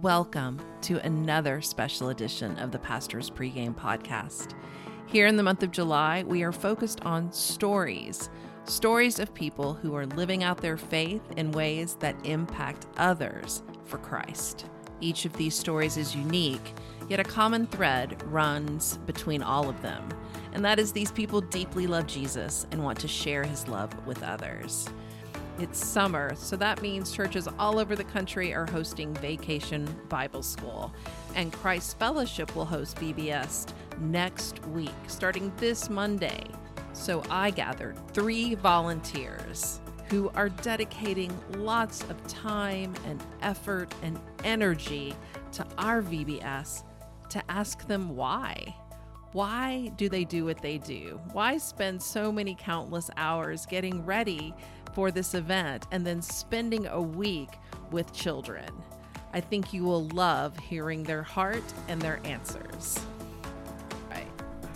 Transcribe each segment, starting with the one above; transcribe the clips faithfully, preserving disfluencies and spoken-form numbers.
Welcome to another special edition of the Pastor's Pregame Podcast. Here in the month of July, we are focused on stories, stories of people who are living out their faith in ways that impact others for Christ. Each of these stories is unique, yet a common thread runs between all of them, and that is these people deeply love Jesus and want to share his love with others. It's summer, so that means churches all over the country are hosting Vacation Bible School, and Christ Fellowship will host V B S next week, starting this Monday. So I gathered three volunteers who are dedicating lots of time and effort and energy to our V B S to ask them why. Why do they do what they do? Why spend so many countless hours getting ready for this event and then spending a week with children? I think you will love hearing their heart and their answers. Right.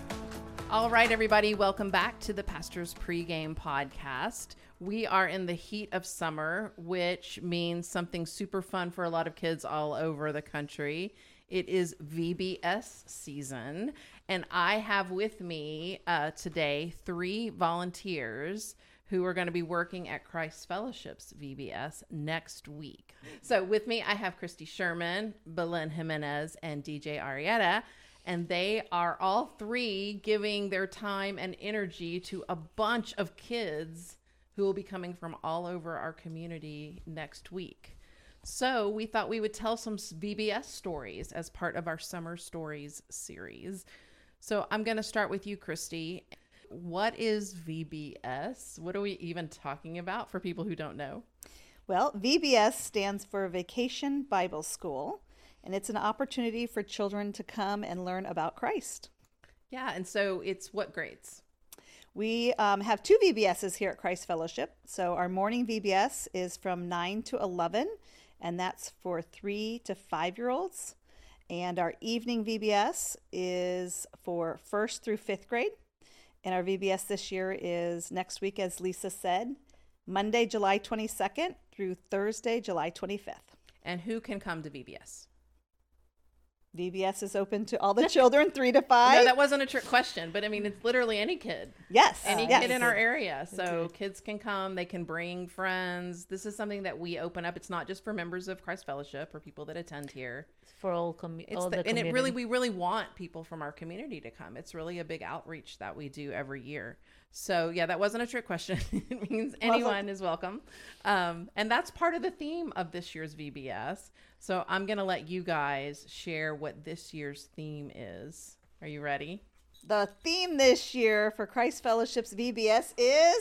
All right, everybody, welcome back to the Pastor's Pregame Podcast. We are in the heat of summer, which means something super fun for a lot of kids all over the country. It is V B S season, and I have with me uh, today three volunteers who are going to be working at Christ Fellowship's V B S next week. So with me, I have Christy Sherman, Belen Jimenez, and D J Arietta, and they are all three giving their time and energy to a bunch of kids who will be coming from all over our community next week. So we thought we would tell some V B S stories as part of our Summer Stories series. So I'm going to start with you, Christy. What is V B S? What are we even talking about for people who don't know? Well, V B S stands for Vacation Bible School, and it's an opportunity for children to come and learn about Christ. Yeah, and so it's what grades? We um, have two V B Ss here at Christ Fellowship. So our morning V B S is from nine to eleven, and that's for three to five-year-olds. And our evening V B S is for first through fifth grade. And our V B S this year is next week, as Lisa said, Monday, July twenty-second through Thursday, July twenty-fifth. And who can come to V B S? V B S is open to all the children, three to five. No, that wasn't a trick question, but I mean, it's literally any kid. Yes. Any uh, yes. kid in our area. So kids can come, they can bring friends. This is something that we open up. It's not just for members of Christ Fellowship or people that attend here. For all, com- it's all the, the and community. it really, we really want people from our community to come. It's really a big outreach that we do every year. So yeah, that wasn't a trick question. It means anyone is welcome. Um, and that's part of the theme of this year's V B S. So I'm going to let you guys share what this year's theme is. Are you ready? The theme this year for Christ Fellowship's V B S is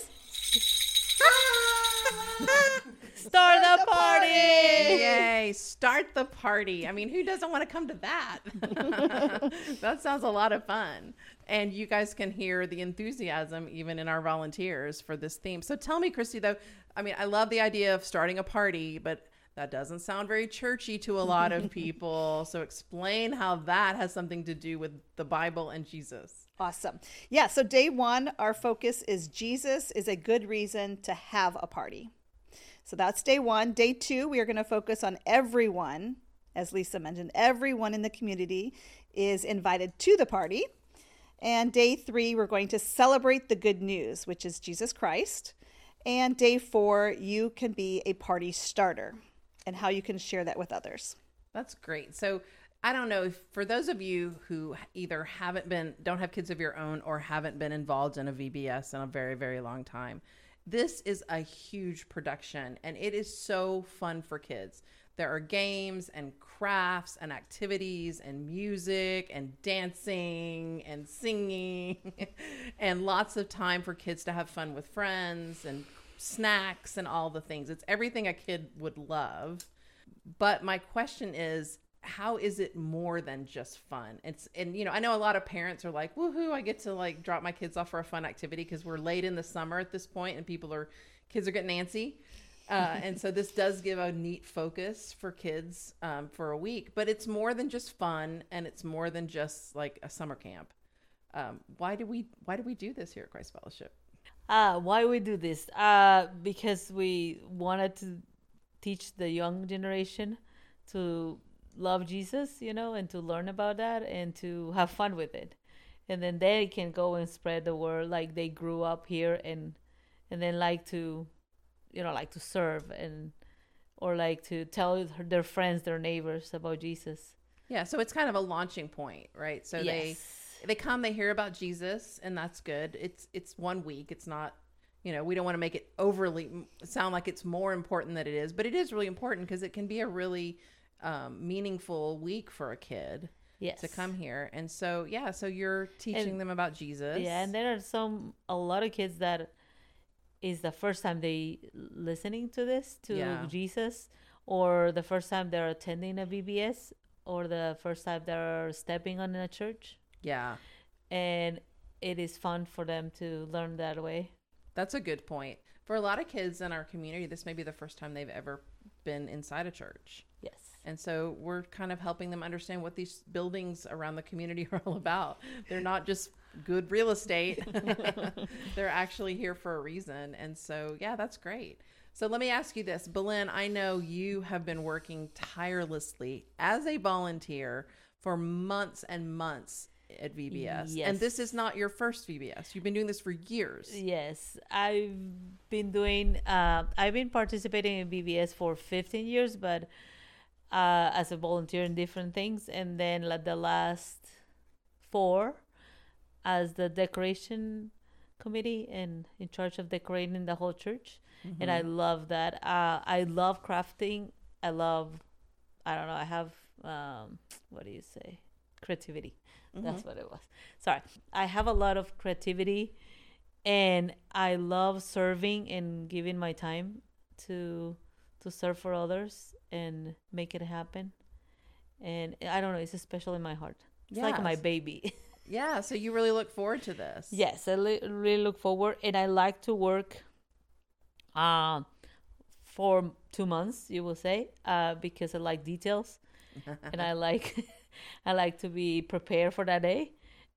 Start the party! Yay, start the party. I mean, who doesn't want to come to that? That sounds a lot of fun. And you guys can hear the enthusiasm even in our volunteers for this theme. So tell me, Christy, though, I mean, I love the idea of starting a party, but that doesn't sound very churchy to a lot of people. So explain how that has something to do with the Bible and Jesus. Awesome. Yeah, so day one, our focus is Jesus is a good reason to have a party. So that's day one. Day two, we are going to focus on everyone. As Lisa mentioned, everyone in the community is invited to the party. And day three, we're going to celebrate the good news, which is Jesus Christ. And day four, you can be a party starter and how you can share that with others. That's great. So I don't know, if for those of you who either haven't been, don't have kids of your own or haven't been involved in a V B S in a very, very long time, this is a huge production and it is so fun for kids. There are games and crafts and activities and music and dancing and singing and lots of time for kids to have fun with friends and snacks and all the things. It's everything a kid would love. But my question is, how is it more than just fun? It's, and you know, I know a lot of parents are like, woohoo, I get to like drop my kids off for a fun activity because we're late in the summer at this point and people are, kids are getting antsy. Uh, and so this does give a neat focus for kids um, for a week, but it's more than just fun and it's more than just like a summer camp. Um, why do we, why do we do this here at Christ Fellowship? Uh, why we do this? Uh, because we wanted to teach the young generation to love Jesus, you know, and to learn about that and to have fun with it. And then they can go and spread the word like they grew up here and and then like to, you know, like to serve and or like to tell their friends, their neighbors about Jesus. Yeah, so it's kind of a launching point, right? So Yes. they they come, they hear about Jesus, and that's good. It's it's one week. It's not, you know, we don't want to make it overly sound like it's more important than it is, but it is really important because it can be a really um, meaningful week for a kid Yes. to come here. And so, yeah, so you're teaching And- them about Jesus. Yeah, and there are some a lot of kids that is the first time they listening to this to Yeah. Jesus, or the first time they're attending a V B S, or the first time they're stepping on a church, Yeah, and it is fun for them to learn that way. that's a good point. For a lot of kids in our community, this may be the first time they've ever been inside a church. Yes. And so we're kind of helping them understand what these buildings around the community are all about. They're not just good real estate. They're actually here for a reason. And so, yeah, that's great. So let me ask you this. Belen, I know you have been working tirelessly as a volunteer for months and months at V B S. Yes. And this is not your first V B S. You've been doing this for years. Yes, I've been doing. Uh, I've been participating in V B S for fifteen years, but uh, as a volunteer in different things, and then like the last four as the decoration committee and in charge of decorating the whole church. Mm-hmm. And I love that. Uh, I love crafting. I love. I don't know. I have. Um, what do you say? Creativity. That's what it was. Sorry. I have a lot of creativity, and I love serving and giving my time to to serve for others and make it happen. And I don't know, it's special in my heart. It's like my Yes. baby. Yeah, so you really look forward to this. Yes, I li- really look forward, and I like to work uh, for two months, you will say, uh, because I like details, and I like I like to be prepared for that day,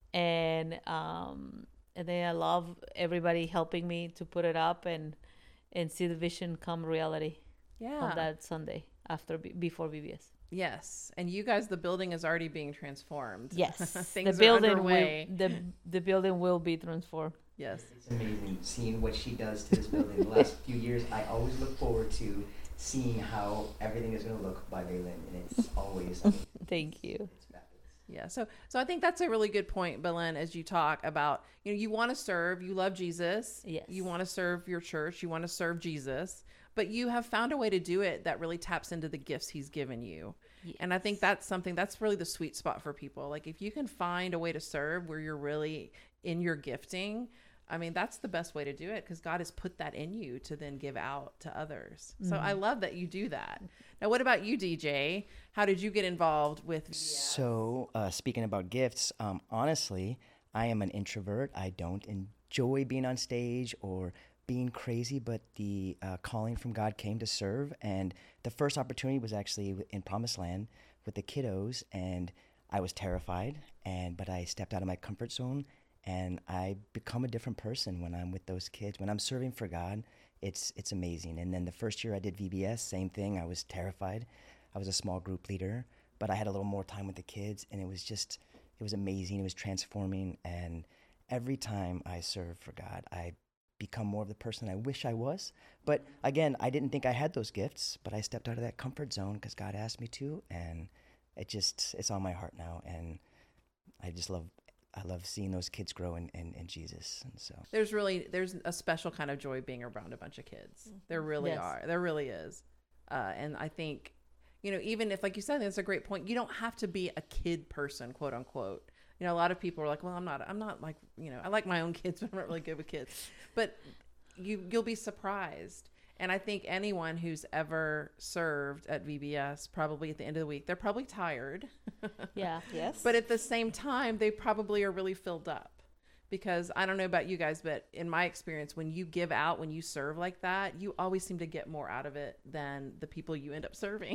and um, and then I love everybody helping me to put it up and and see the vision come reality Yeah. on that Sunday after B- before V B S. Yes, and you guys, the building is already being transformed. Yes, Things the are building underway. will the the building will be transformed. Yes. It's amazing seeing what she does to this building. The last few years, I always look forward to seeing how everything is going to look by Baylin, and it's always. I mean, Thank you. it's fabulous. Yeah. So, so I think that's a really good point, Belen, as you talk about, you know, you want to serve, you love Jesus. Yes. You want to serve your church, you want to serve Jesus, but you have found a way to do it that really taps into the gifts he's given you. And I think that's something that's really the sweet spot for people. Like if you can find a way to serve where you're really in your gifting, I mean, that's the best way to do it because God has put that in you to then give out to others. So I love that you do that. Now, what about you, D J? How did you get involved with? So, uh, speaking about gifts, um, honestly, I am an introvert. I don't enjoy being on stage or being crazy, but the uh, calling from God came to serve. And the first opportunity was actually in Promised Land with the kiddos, and I was terrified, and but I stepped out of my comfort zone, and I become a different person when I'm with those kids. When I'm serving for God, it's it's amazing. And then the first year I did V B S, same thing. I was terrified. I was a small group leader, but I had a little more time with the kids, and it was just, it was amazing. It was transforming, and every time I serve for God, I become more of the person I wish I was. But again, I didn't think I had those gifts, but I stepped out of that comfort zone because God asked me to, and it just, it's on my heart now, and I just love, I love seeing those kids grow in, in, in Jesus, and so. There's really there's a special kind of joy being around a bunch of kids. There really Yes. are. There really is. Uh, and I think, you know, even if, like you said, that's a great point. You don't have to be a kid person, quote unquote. You know, a lot of people are like, well, I'm not, I'm not like, you know, I like my own kids, but I'm not really good with kids. But you, you'll be surprised. And I think anyone who's ever served at V B S, probably at the end of the week, they're probably tired. Yeah. Yes. But at the same time, they probably are really filled up. Because I don't know about you guys, but in my experience, when you give out, when you serve like that, you always seem to get more out of it than the people you end up serving.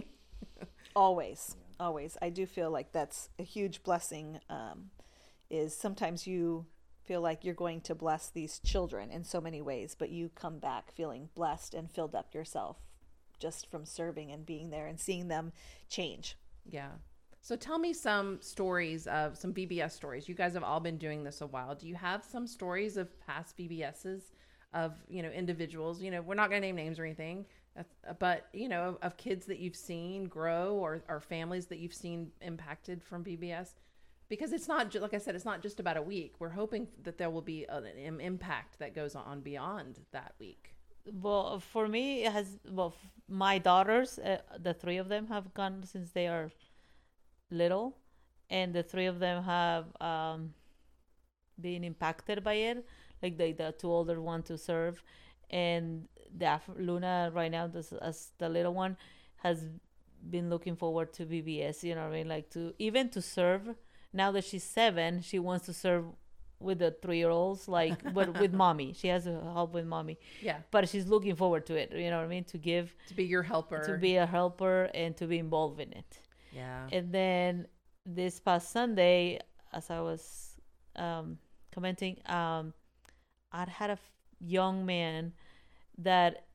Always, always. I do feel like that's a huge blessing. Um, is sometimes you feel like you're going to bless these children in so many ways, but you come back feeling blessed and filled up yourself just from serving and being there and seeing them change. Yeah. So tell me some stories of some V B S stories. You guys have all been doing this a while. Do you have some stories of past V B Ss of, you know, individuals? You know, we're not going to name names or anything, but, you know, of, of kids that you've seen grow or, or families that you've seen impacted from V B S? Because it's not, ju- like I said, it's not just about a week. We're hoping that there will be an, an impact that goes on beyond that week. Well, for me, it has, well, f- my daughters, uh, the three of them have gone since they are little, and the three of them have um, been impacted by it. Like the, the two older one to serve, and the Af- Luna right now, this, as the little one, has been looking forward to V B S. You know what I mean? Like to even to serve. Now that she's seven, she wants to serve with the three-year-olds, like with, with mommy. She has to help with mommy. Yeah. But she's looking forward to it. You know what I mean? To give, To be your helper. to be a helper, and to be involved in it. Yeah. And then this past Sunday, as I was um, commenting, um, I'd had a f- young man that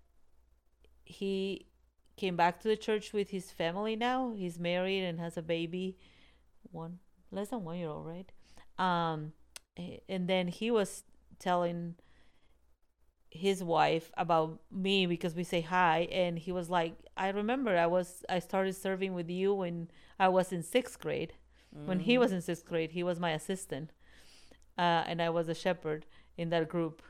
he came back to the church with his family now. He's married and has a baby, one less than one year old, right? Um, and then he was telling his wife about me because we say hi, and he was like, I remember I was I started serving with you when I was in sixth grade. Mm-hmm. When he was in sixth grade, he was my assistant, uh, and I was a shepherd in that group.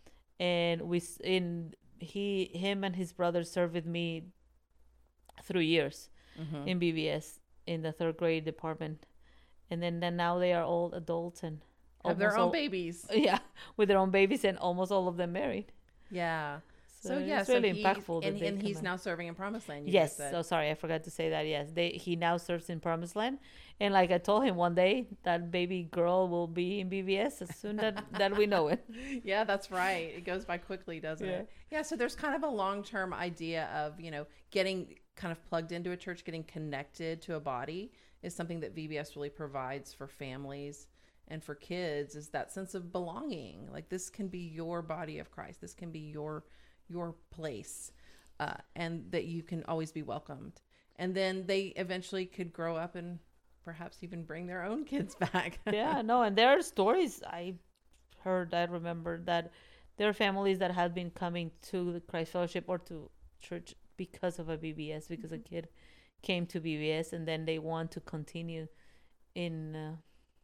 And we in he him and his brother served with me three years mm-hmm. in B B S in the third grade department, and then, then now they are all adults and have their own all, babies. Yeah, with their own babies, and almost all of them married. Yeah. So, So, yeah, it's so really he- impactful. and, that they and come he's out. now serving in Promised Land. You Yes. just said. So sorry, I forgot to say that. Yes, they he now serves in Promised Land, and like I told him one day, that baby girl will be in B B S as soon that that we know it. Yeah, that's right. It goes by quickly, doesn't Yeah. it? Yeah. So there's kind of a long-term idea of, you know, getting kind of plugged into a church, getting connected to a body is something that V B S really provides for families and for kids, is that sense of belonging. Like, this can be your body of Christ. This can be your your place, uh, and that you can always be welcomed. And then they eventually could grow up and perhaps even bring their own kids back. Yeah, no, and there are stories I heard, I remember that there are families that have been coming to the Christ Fellowship or to church because of a B B S, because mm-hmm. a kid came to B B S, and then they want to continue in uh,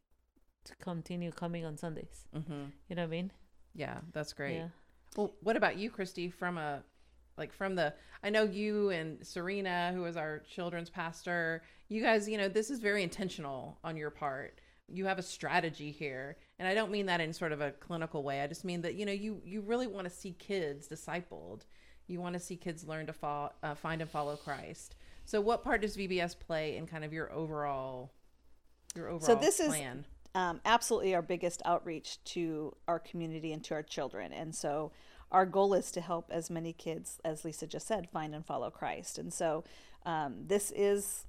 to continue coming on Sundays. Mm-hmm. You know what I mean? Yeah, that's great. Yeah. Well, what about you, Christy? From a like from the I know you and Serena, who is our children's pastor, you guys, you know, this is very intentional on your part. You have a strategy here, and I don't mean that in sort of a clinical way. I just mean that, you know, you you really want to see kids discipled. You want to see kids learn to fall, uh, find and follow Christ. So what part does V B S play in kind of your overall your overall so this plan? Is um, absolutely our biggest outreach to our community and to our children. And so our goal is to help as many kids, as Lisa just said, find and follow Christ. And so um, this is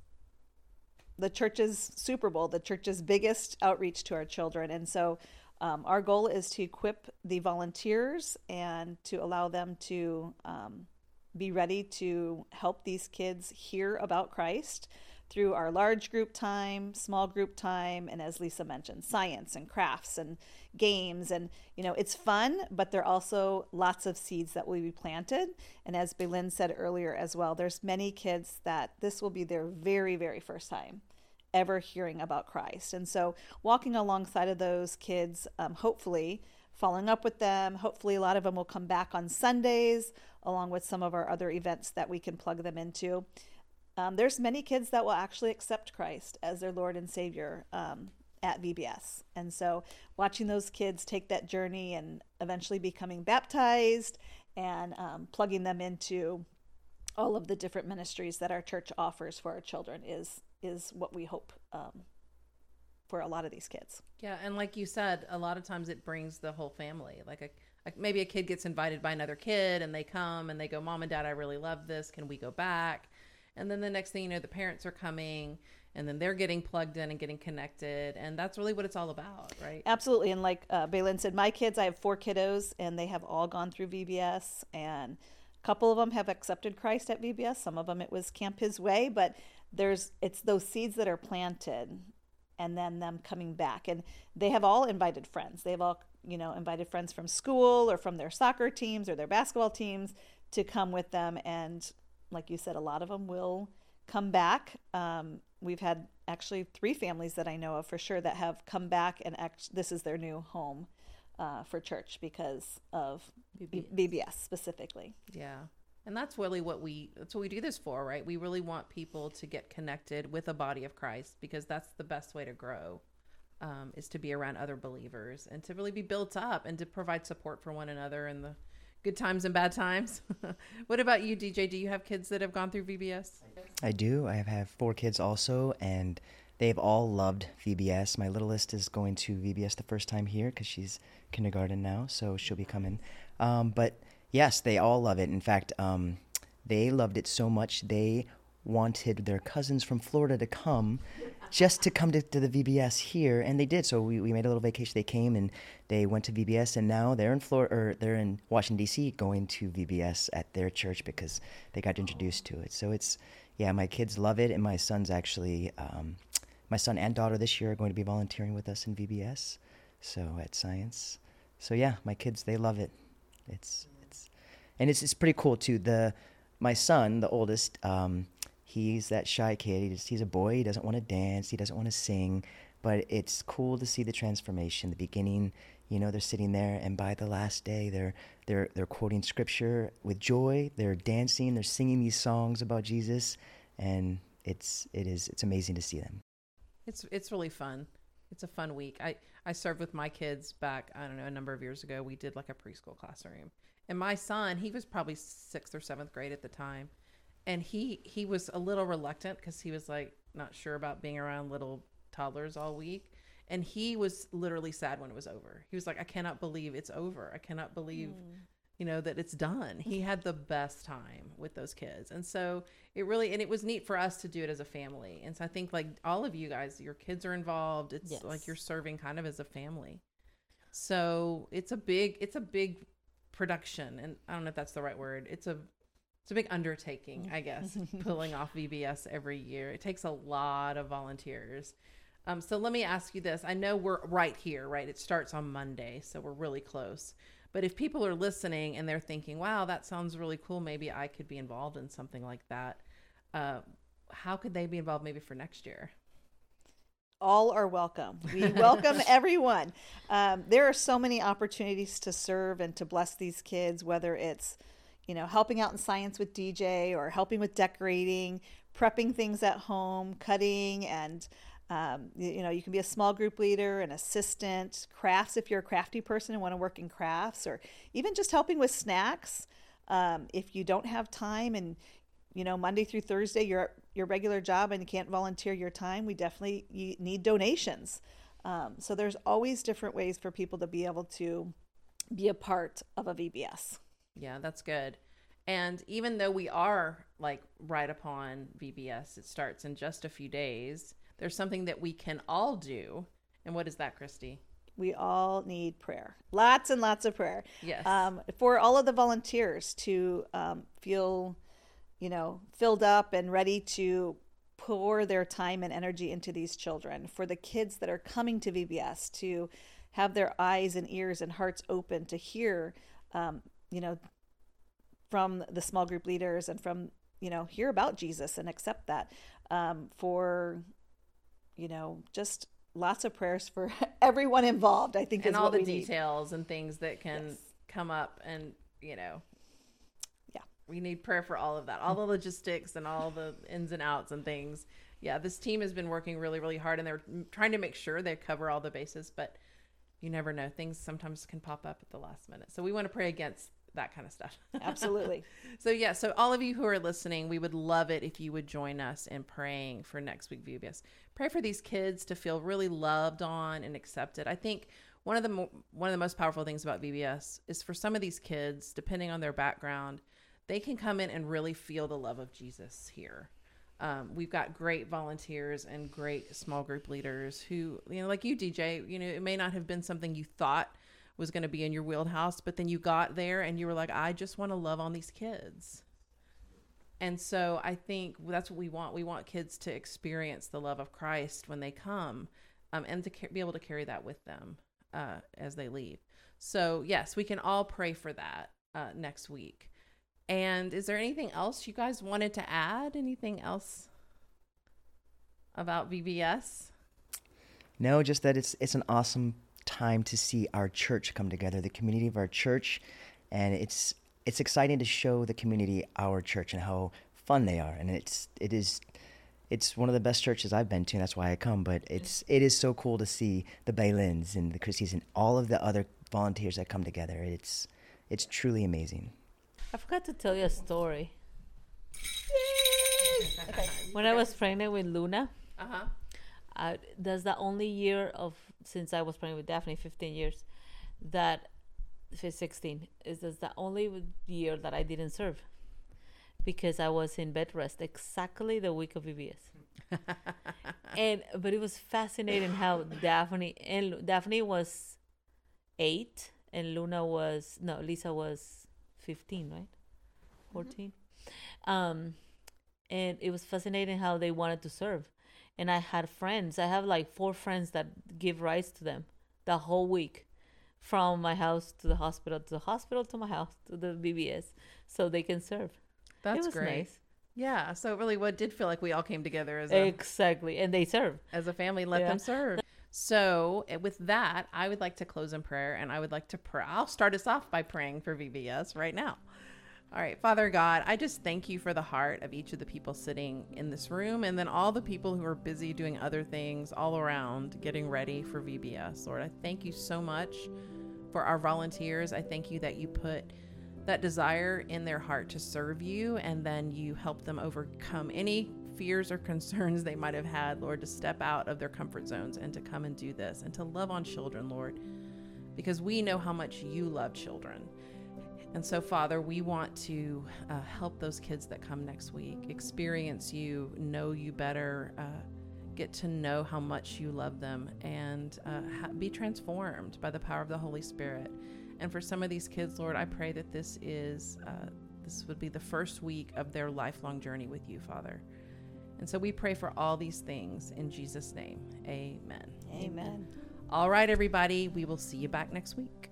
the church's Super Bowl, the church's biggest outreach to our children. And so um, our goal is to equip the volunteers and to allow them to um, be ready to help these kids hear about Christ through our large group time, small group time, and as Lisa mentioned, science and crafts and games. And, you know, it's fun, but there are also lots of seeds that will be planted. And as Belin said earlier as well, there's many kids that this will be their very, very first time ever hearing about Christ. And so walking alongside of those kids, um, hopefully following up with them, hopefully a lot of them will come back on Sundays, along with some of our other events that we can plug them into. Um, there's many kids that will actually accept Christ as their Lord and Savior um, at V B S. And so watching those kids take that journey and eventually becoming baptized and um, plugging them into all of the different ministries that our church offers for our children is is what we hope um, for a lot of these kids. Yeah, and like you said, a lot of times it brings the whole family. Like a, a maybe a kid gets invited by another kid, and they come and they go, "Mom and Dad, I really love this. Can we go back?" And then the next thing you know, the parents are coming, and then they're getting plugged in and getting connected. And that's really what it's all about, right? Absolutely. And like uh, Belin said, my kids, I have four kiddos, and they have all gone through V B S. And a couple of them have accepted Christ at V B S. Some of them, it was Camp His Way. But there's it's those seeds that are planted and then them coming back. And they have all invited friends. They've all, you know, invited friends from school or from their soccer teams or their basketball teams to come with them. And like you said, a lot of them will come back. Um, we've had actually three families that I know of for sure that have come back and act, this is their new home uh, for church because of B B S. B B S specifically. Yeah. And that's really what we, that's what we do this for, right? We really want people to get connected with a body of Christ, because that's the best way to grow, um, is to be around other believers and to really be built up and to provide support for one another in the good times and bad times. What about you, D J? Do you have kids that have gone through V B S? I do. I have four kids also, and they've all loved V B S. My littlest is going to V B S the first time here because she's kindergarten now, so she'll be coming. Um, but yes, they all love it. In fact, um, they loved it so much they wanted their cousins from Florida to come just to come to, to the V B S here, and they did. So we, we made a little vacation. They came and they went to V B S, and now they're in Florida, or they're in Washington D C, going to V B S at their church because they got introduced to it. So it's yeah, my kids love it, and my son's actually um, my son and daughter this year are going to be volunteering with us in V B S, so at Science. So yeah, my kids, they love it. It's it's and it's it's pretty cool too. The my son, the oldest. Um, He's that shy kid. He's, he's a boy. He doesn't want to dance. He doesn't want to sing. But it's cool to see the transformation. The beginning, you know, they're sitting there, and by the last day, they're they're they're quoting scripture with joy. They're dancing. They're singing these songs about Jesus, and it's it is it's amazing to see them. It's it's really fun. It's a fun week. I I served with my kids back, I don't know, a number of years ago. We did like a preschool classroom, and my son, he was probably sixth or seventh grade at the time. And he, he was a little reluctant because he was like not sure about being around little toddlers all week. And he was literally sad when it was over. He was like, I cannot believe it's over. I cannot believe, mm. you know, that it's done. He had the best time with those kids. And so it really, and it was neat for us to do it as a family. And so I think like all of you guys, your kids are involved. It's yes. like you're serving kind of as a family. So it's a big, it's a big production. And I don't know if that's the right word. It's a, It's a big undertaking, I guess, pulling off V B S every year. It takes a lot of volunteers. Um, so let me ask you this. I know we're right here, right? It starts on Monday, so we're really close. But if people are listening and they're thinking, wow, that sounds really cool, maybe I could be involved in something like that. Uh, how could they be involved maybe for next year? All are welcome. We welcome everyone. Um, there are so many opportunities to serve and to bless these kids, whether it's you know, helping out in science with D J, or helping with decorating, prepping things at home, cutting, and, um, you, you know, you can be a small group leader, an assistant, crafts if you're a crafty person and want to work in crafts, or even just helping with snacks. Um, if you don't have time and, you know, Monday through Thursday, you're at your regular job and you can't volunteer your time, we definitely you need donations. Um, so there's always different ways for people to be able to be a part of a V B S. Yeah, that's good. And even though we are like right upon V B S, it starts in just a few days, there's something that we can all do. And what is that, Christy? We all need prayer. Lots and lots of prayer. Yes. Um, for all of the volunteers to um, feel, you know, filled up and ready to pour their time and energy into these children. For the kids that are coming to V B S to have their eyes and ears and hearts open to hear um, you know, from the small group leaders and from, you know, hear about Jesus and accept that. Um, for, you know, just lots of prayers for everyone involved, I think, and is all what the we details need. And things that can yes. come up, and you know, yeah, we need prayer for all of that, all the logistics and all the ins and outs and things. Yeah, this team has been working really, really hard, and they're trying to make sure they cover all the bases, but you never know. Things sometimes can pop up at the last minute. So we want to pray against that kind of stuff. Absolutely. So yeah, so all of you who are listening, we would love it if you would join us in praying for next week V B S. Pray for these kids to feel really loved on and accepted. I think one of the mo- one of the most powerful things about V B S is for some of these kids, depending on their background, they can come in and really feel the love of Jesus here. Um, we've got great volunteers and great small group leaders who, you know, like you, D J, you know, it may not have been something you thought was going to be in your wheelhouse, but then you got there and you were like, I just want to love on these kids. And so I think that's what we want. We want kids to experience the love of Christ when they come, um, and to ca- be able to carry that with them uh, as they leave. So yes, we can all pray for that uh, next week. And is there anything else you guys wanted to add? Anything else about V B S? No, just that it's it's an awesome time to see our church come together, the community of our church, and it's it's exciting to show the community our church and how fun they are. And it's it is it's one of the best churches I've been to, and that's why I come. But it's it is so cool to see the Baylins and the Christies and all of the other volunteers that come together. It's it's truly amazing. I forgot to tell you a story. Okay. When I was pregnant with Luna, Uh-huh. uh, that's the only year of, since I was pregnant with Daphne, fifteen years, that, sixteen, is that's the only year that I didn't serve. Because I was in bed rest exactly the week of V B S. and But it was fascinating how Daphne, and Daphne was eight, and Luna was, no, Lisa was fifteen, right? fourteen. Mm-hmm. Um, and it was fascinating how they wanted to serve. And I had friends. I have like four friends that give rides to them the whole week, from my house to the hospital, to the hospital to my house, to the B B S, so they can serve. That's it was great. Nice. Yeah. So it really what did feel like we all came together as a, Exactly. And they serve. as a family, let Yeah. them serve. So eh, with that, I would like to close in prayer, and I would like to pray. I'll start us off by praying for V B S right now. All right, Father God, I just thank you for the heart of each of the people sitting in this room, and then all the people who are busy doing other things all around getting ready for V B S. Lord, I thank you so much for our volunteers. I thank you that you put that desire in their heart to serve you, and then you help them overcome any fears or concerns they might have had, Lord, to step out of their comfort zones and to come and do this and to love on children, Lord, because we know how much you love children. And so, Father, we want to uh, help those kids that come next week experience you, know you better, uh, get to know how much you love them, and uh, ha- be transformed by the power of the Holy Spirit. And for some of these kids, Lord, I pray that this is uh, this would be the first week of their lifelong journey with you, Father. And so we pray for all these things in Jesus' name. Amen. Amen. All right, everybody. We will see you back next week.